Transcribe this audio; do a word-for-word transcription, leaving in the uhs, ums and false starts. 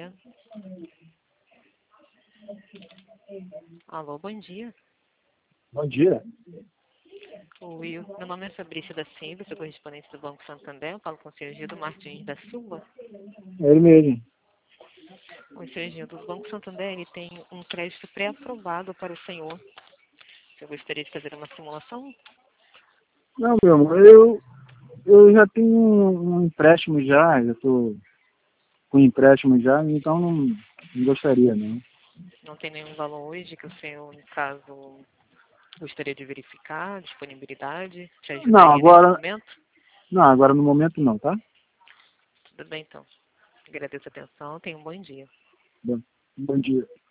dia. Alô, bom dia. Bom dia. Oi, meu nome é Fabrícia da Silva, sou correspondente do Banco Santander. Eu falo com o senhor Gildo Martins da Silva. É ele mesmo. O senhor Gildo, o Banco Santander ele tem um crédito pré-aprovado para o senhor. Você gostaria de fazer uma simulação? Não, meu amor, eu, eu já tenho um, um empréstimo já, já estou com empréstimo já, então não, não gostaria, não. Não tem nenhum valor hoje que o senhor, no caso, gostaria de verificar, disponibilidade, te Não, ajudaria nesse agora, momento? não, agora no momento não, tá? Tudo bem, então. Agradeço a atenção. Tenha um bom dia. Bom, bom dia.